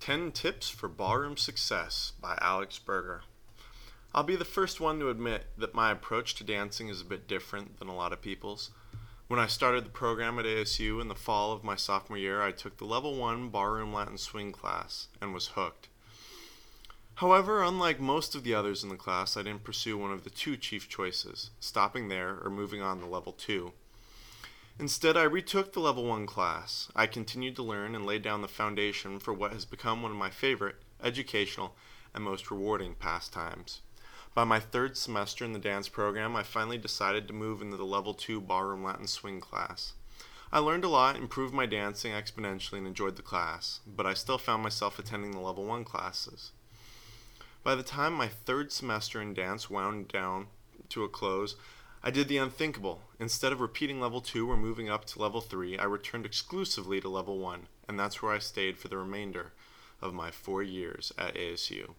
10 Tips for Ballroom Success by Alex Berger. I'll be the first one to admit that my approach to dancing is a bit different than a lot of people's. When I started the program at ASU in the fall of my sophomore year, I took the Level 1 Ballroom Latin Swing class and was hooked. However, unlike most of the others in the class, I didn't pursue one of the two chief choices, stopping there or moving on to Level 2. Instead, I retook the Level 1 class. I continued to learn and laid down the foundation for what has become one of my favorite, educational, and most rewarding pastimes. By my third semester in the dance program, I finally decided to move into the Level 2 Ballroom Latin Swing class. I learned a lot, improved my dancing exponentially, and enjoyed the class, but I still found myself attending the Level 1 classes. By the time my third semester in dance wound down to a close, I did the unthinkable. Instead of repeating Level 2 or moving up to Level 3, I returned exclusively to Level 1, and that's where I stayed for the remainder of my 4 years at ASU.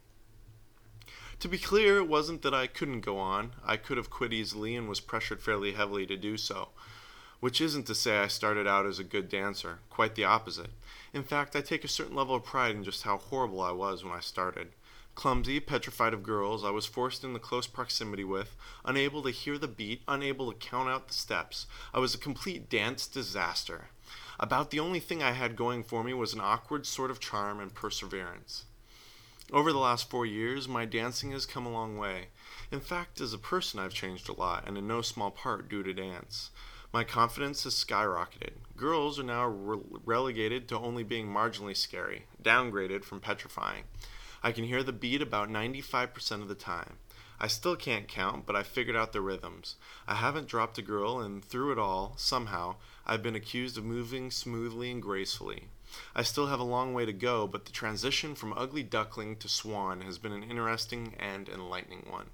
To be clear, it wasn't that I couldn't go on. I could have quit easily and was pressured fairly heavily to do so. Which isn't to say I started out as a good dancer, quite the opposite. In fact, I take a certain level of pride in just how horrible I was when I started. Clumsy, petrified of girls I was forced into close proximity with, unable to hear the beat, unable to count out the steps. I was a complete dance disaster. About the only thing I had going for me was an awkward sort of charm and perseverance. Over the last 4 years, my dancing has come a long way. In fact, as a person, I've changed a lot, and in no small part due to dance. My confidence has skyrocketed. Girls are now relegated to only being marginally scary, downgraded from petrifying. I can hear the beat about 95% of the time. I still can't count, but I figured out the rhythms. I haven't dropped a girl, and through it all, somehow, I've been accused of moving smoothly and gracefully. I still have a long way to go, but the transition from ugly duckling to swan has been an interesting and enlightening one.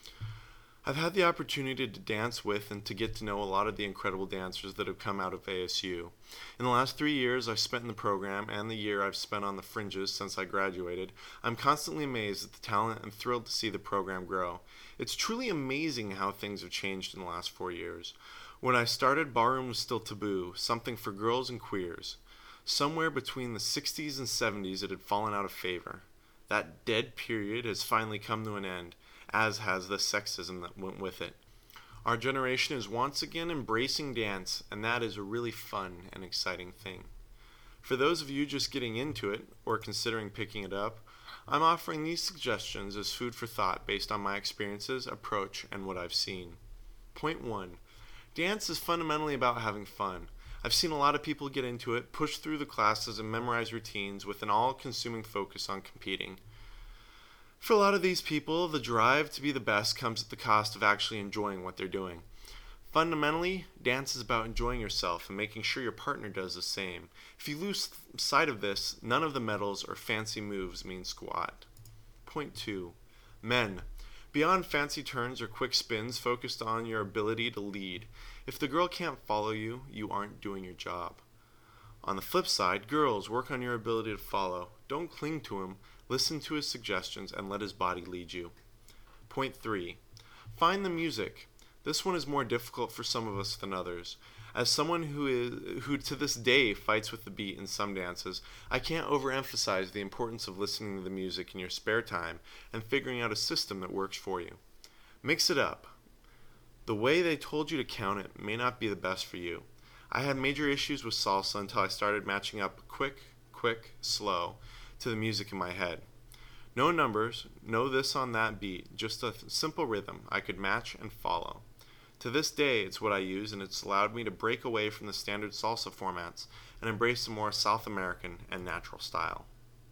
I've had the opportunity to dance with and to get to know a lot of the incredible dancers that have come out of ASU. In the last 3 years I've spent in the program and the year I've spent on the fringes since I graduated, I'm constantly amazed at the talent and thrilled to see the program grow. It's truly amazing how things have changed in the last 4 years. When I started, ballroom was still taboo, something for girls and queers. Somewhere between the 60s and 70s it had fallen out of favor. That dead period has finally come to an end, as has the sexism that went with it. Our generation is once again embracing dance, and that is a really fun and exciting thing. For those of you just getting into it, or considering picking it up, I'm offering these suggestions as food for thought based on my experiences, approach, and what I've seen. Point 1. Dance is fundamentally about having fun. I've seen a lot of people get into it, push through the classes, and memorize routines with an all-consuming focus on competing. For a lot of these people, the drive to be the best comes at the cost of actually enjoying what they're doing. Fundamentally, dance is about enjoying yourself and making sure your partner does the same. If you lose sight of this, none of the medals or fancy moves mean squat. Point 2. Men. Beyond fancy turns or quick spins, focused on your ability to lead. If the girl can't follow you, you aren't doing your job. On the flip side, girls, work on your ability to follow. Don't cling to him. Listen to his suggestions and let his body lead you. Point 3. Find the music. This one is more difficult for some of us than others. As someone who to this day fights with the beat in some dances, I can't overemphasize the importance of listening to the music in your spare time and figuring out a system that works for you. Mix it up. The way they told you to count it may not be the best for you. I had major issues with salsa until I started matching up quick, slow to the music in my head. No numbers, no this on that beat, just a simple rhythm I could match and follow. To this day, it's what I use, and it's allowed me to break away from the standard salsa formats and embrace a more South American and natural style.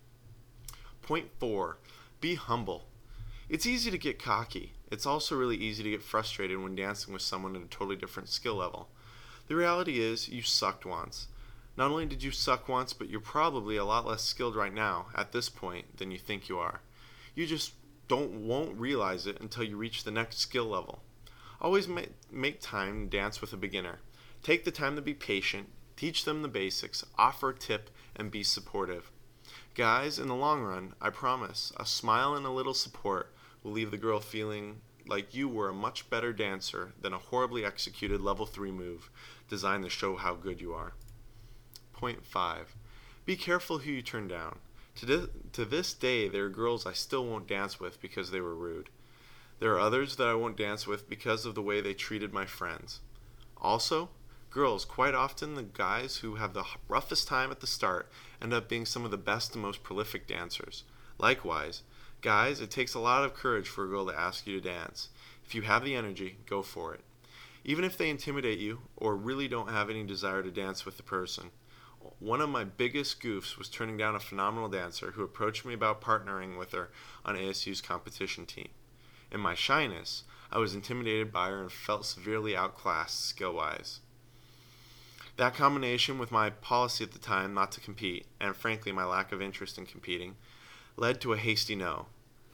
Point 4. Be humble. It's easy to get cocky. It's also really easy to get frustrated when dancing with someone at a totally different skill level. The reality is, you sucked once. Not only did you suck once, but you're probably a lot less skilled right now, at this point, than you think you are. You just won't realize it until you reach the next skill level. Always make time to dance with a beginner. Take the time to be patient, teach them the basics, offer a tip, and be supportive. Guys, in the long run, I promise, a smile and a little support will leave the girl feeling like you were a much better dancer than a horribly executed level 3 move designed to show how good you are. Point 5. Be careful who you turn down. To this day, there are girls I still won't dance with because they were rude. There are others that I won't dance with because of the way they treated my friends. Also, girls, quite often the guys who have the roughest time at the start end up being some of the best and most prolific dancers. Likewise, guys, it takes a lot of courage for a girl to ask you to dance. If you have the energy, go for it. Even if they intimidate you or really don't have any desire to dance with the person. One of my biggest goofs was turning down a phenomenal dancer who approached me about partnering with her on ASU's competition team. In my shyness, I was intimidated by her and felt severely outclassed skill-wise. That combination with my policy at the time not to compete, and frankly my lack of interest in competing, led to a hasty no.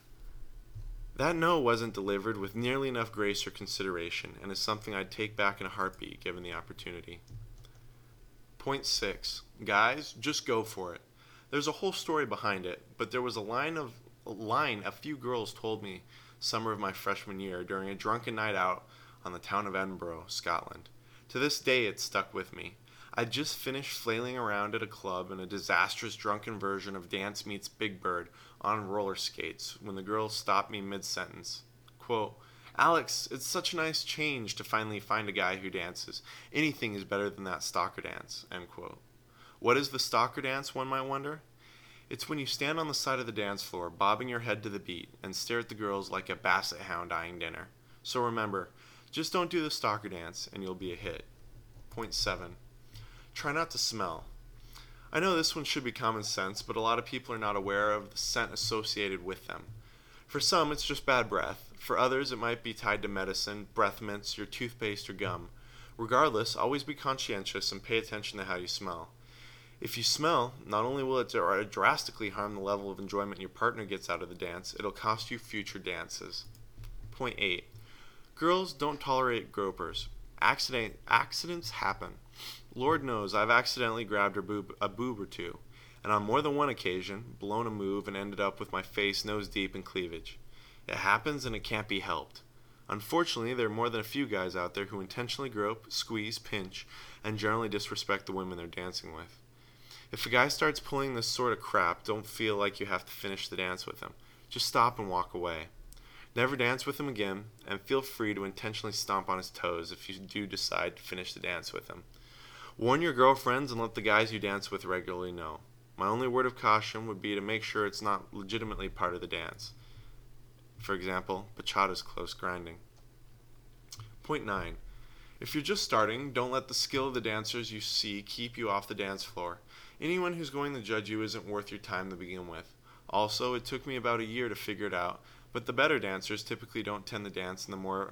That no wasn't delivered with nearly enough grace or consideration, and is something I'd take back in a heartbeat given the opportunity. Point 6. Guys, just go for it. There's a whole story behind it, but there was a line a few girls told me summer of my freshman year during a drunken night out on the town of Edinburgh, Scotland. To this day, it stuck with me. I'd just finished flailing around at a club in a disastrous drunken version of Dance Meets Big Bird on roller skates when the girl stopped me mid-sentence. Quote, "Alex, it's such a nice change to finally find a guy who dances. Anything is better than that stalker dance." End quote. What is the stalker dance, one might wonder? It's when you stand on the side of the dance floor, bobbing your head to the beat, and stare at the girls like a basset hound eyeing dinner. So remember, just don't do the stalker dance, and you'll be a hit. Point 7. Try not to smell. I know this one should be common sense, but a lot of people are not aware of the scent associated with them. For some, it's just bad breath. For others, it might be tied to medicine, breath mints, your toothpaste, or gum. Regardless, always be conscientious and pay attention to how you smell. If you smell, not only will it drastically harm the level of enjoyment your partner gets out of the dance, it'll cost you future dances. Point 8. Girls, don't tolerate gropers. Accidents happen. Lord knows I've accidentally grabbed a boob or two, and on more than one occasion, blown a move and ended up with my face nose deep in cleavage. It happens and it can't be helped. Unfortunately, there are more than a few guys out there who intentionally grope, squeeze, pinch, and generally disrespect the women they're dancing with. If a guy starts pulling this sort of crap, don't feel like you have to finish the dance with him. Just stop and walk away. Never dance with him again, and feel free to intentionally stomp on his toes if you do decide to finish the dance with him. Warn your girlfriends and let the guys you dance with regularly know. My only word of caution would be to make sure it's not legitimately part of the dance. For example, bachata's close grinding. Point 9. If you're just starting, don't let the skill of the dancers you see keep you off the dance floor. Anyone who's going to judge you isn't worth your time to begin with. Also, it took me about a year to figure it out, but the better dancers typically don't tend to dance in the more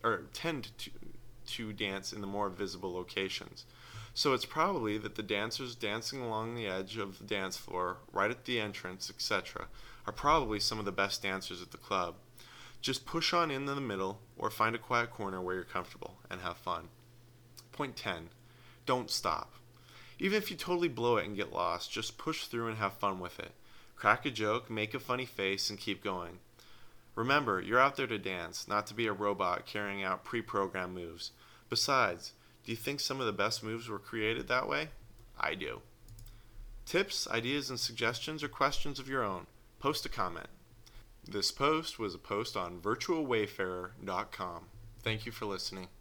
dance in the more visible locations. So it's probably that the dancers dancing along the edge of the dance floor, right at the entrance, etc., are probably some of the best dancers at the club. Just push on into the middle or find a quiet corner where you're comfortable and have fun. Point 10. Don't stop. Even if you totally blow it and get lost, just push through and have fun with it. Crack a joke, make a funny face, and keep going. Remember, you're out there to dance, not to be a robot carrying out pre-programmed moves. Besides, do you think some of the best moves were created that way? I do. Tips, ideas, and suggestions or questions of your own? Post a comment. This post was a post on virtualwayfarer.com. Thank you for listening.